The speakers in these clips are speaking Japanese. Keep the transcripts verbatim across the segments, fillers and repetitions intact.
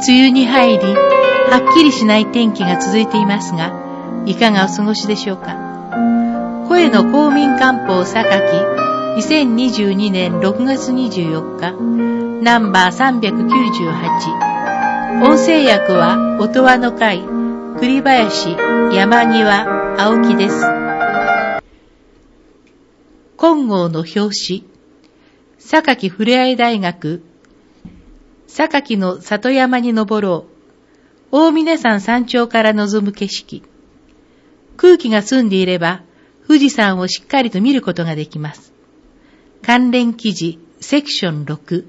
梅雨に入り、はっきりしない天気が続いていますが、いかがお過ごしでしょうか。声の公民官報榊にせんにじゅうにねんろくがつにじゅうよっか、ナンバーさんびゃくきゅうじゅうはち。音声訳は音羽の会栗林山際青木です。金剛の表紙、榊ふれあい大学、榊の里山に登ろう。大峰山山頂から望む景色。空気が澄んでいれば、富士山をしっかりと見ることができます。関連記事、セクションろく。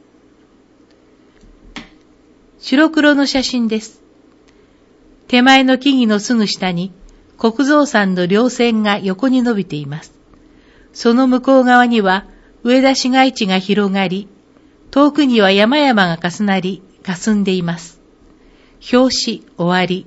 白黒の写真です。手前の木々のすぐ下に、国蔵山の稜線が横に伸びています。その向こう側には、上田市街地が広がり、遠くには山々が重なり、霞んでいます。表紙終わり。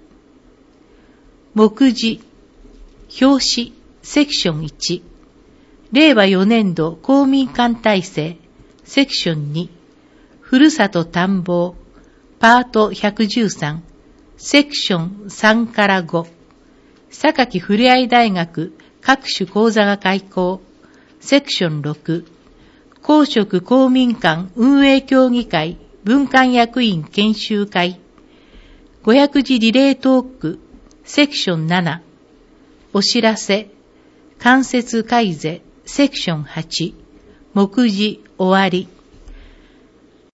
目次、表紙、セクションいち。れいわよねんど公民館体制、セクションに。ふるさと探訪、パートひゃくじゅうさん、セクションさんからご。榊ふれあい大学各種講座が開講、セクションろく。公職公民館運営協議会文館役員研修会、ごひゃくじリレートーク、セクションなな。お知らせ、間接改是、セクションはち。目次終わり。